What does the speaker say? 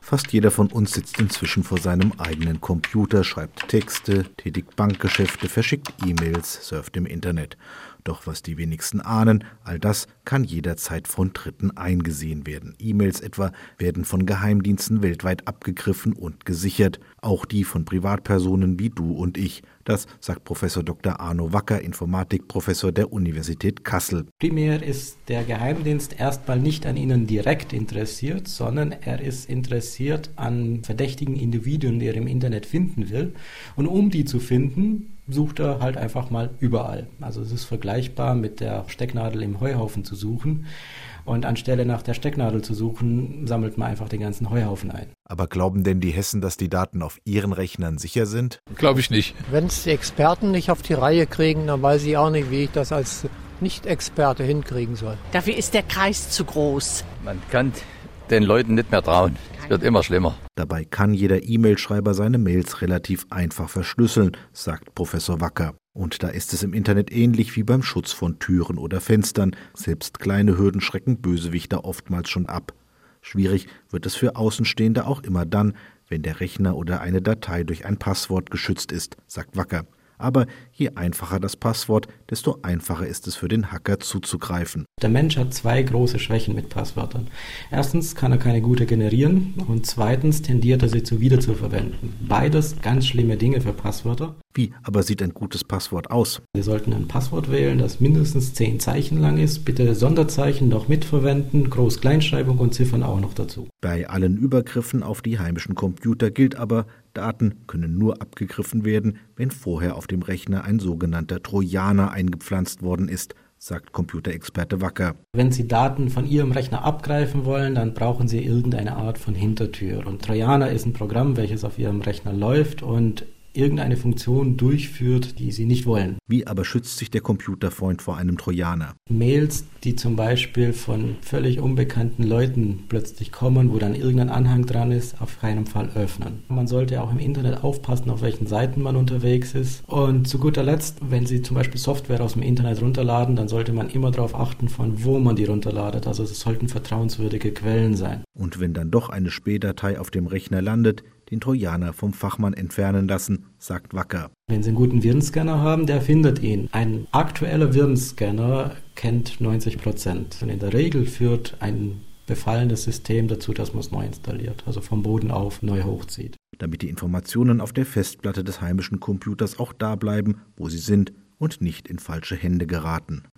Fast jeder von uns sitzt inzwischen vor seinem eigenen Computer, schreibt Texte, tätigt Bankgeschäfte, verschickt E-Mails, surft im Internet. Doch was die wenigsten ahnen, all das kann jederzeit von Dritten eingesehen werden. E-Mails etwa werden von Geheimdiensten weltweit abgegriffen und gesichert. Auch die von Privatpersonen wie du und ich. Das sagt Professor Dr. Arno Wacker, Informatikprofessor der Universität Kassel. Primär ist der Geheimdienst erstmal nicht an Ihnen direkt interessiert, sondern er ist interessiert an verdächtigen Individuen, die er im Internet finden will. Und um die zu finden, sucht er halt einfach mal überall. Also es ist vergleichbar mit der Stecknadel im Heuhaufen zu suchen. Und anstelle nach der Stecknadel zu suchen, sammelt man einfach den ganzen Heuhaufen ein. Aber glauben denn die Hessen, dass die Daten auf ihren Rechnern sicher sind? Glaube ich nicht. Wenn es die Experten nicht auf die Reihe kriegen, dann weiß ich auch nicht, wie ich das als Nicht-Experte hinkriegen soll. Dafür ist der Kreis zu groß. Man kann den Leuten nicht mehr trauen. Es wird immer schlimmer. Dabei kann jeder E-Mail-Schreiber seine Mails relativ einfach verschlüsseln, sagt Professor Wacker. Und da ist es im Internet ähnlich wie beim Schutz von Türen oder Fenstern. Selbst kleine Hürden schrecken Bösewichter oftmals schon ab. Schwierig wird es für Außenstehende auch immer dann, wenn der Rechner oder eine Datei durch ein Passwort geschützt ist, sagt Wacker. Aber je einfacher das Passwort, desto einfacher ist es für den Hacker zuzugreifen. Der Mensch hat zwei große Schwächen mit Passwörtern. Erstens kann er keine gute generieren und zweitens tendiert er sie wiederzuverwenden. Beides ganz schlimme Dinge für Passwörter. Wie aber sieht ein gutes Passwort aus? Sie sollten ein Passwort wählen, das mindestens 10 Zeichen lang ist. Bitte Sonderzeichen noch mitverwenden, Groß-Kleinschreibung und Ziffern auch noch dazu. Bei allen Übergriffen auf die heimischen Computer gilt aber, Daten können nur abgegriffen werden, wenn vorher auf dem Rechner ein sogenannter Trojaner eingepflanzt worden ist, sagt Computerexperte Wacker. Wenn Sie Daten von Ihrem Rechner abgreifen wollen, dann brauchen Sie irgendeine Art von Hintertür. Und Trojaner ist ein Programm, welches auf Ihrem Rechner läuft und irgendeine Funktion durchführt, die Sie nicht wollen. Wie aber schützt sich der Computerfreund vor einem Trojaner? Mails, die zum Beispiel von völlig unbekannten Leuten plötzlich kommen, wo dann irgendein Anhang dran ist, auf keinen Fall öffnen. Man sollte auch im Internet aufpassen, auf welchen Seiten man unterwegs ist. Und zu guter Letzt, wenn Sie zum Beispiel Software aus dem Internet runterladen, dann sollte man immer darauf achten, von wo man die runterladet. Also es sollten vertrauenswürdige Quellen sein. Und wenn dann doch eine Spähdatei auf dem Rechner landet, den Trojaner vom Fachmann entfernen lassen, sagt Wacker. Wenn Sie einen guten Virenscanner haben, der findet ihn. Ein aktueller Virenscanner kennt 90%. Und in der Regel führt ein befallenes System dazu, dass man es neu installiert, also vom Boden auf neu hochzieht. Damit die Informationen auf der Festplatte des heimischen Computers auch da bleiben, wo sie sind und nicht in falsche Hände geraten.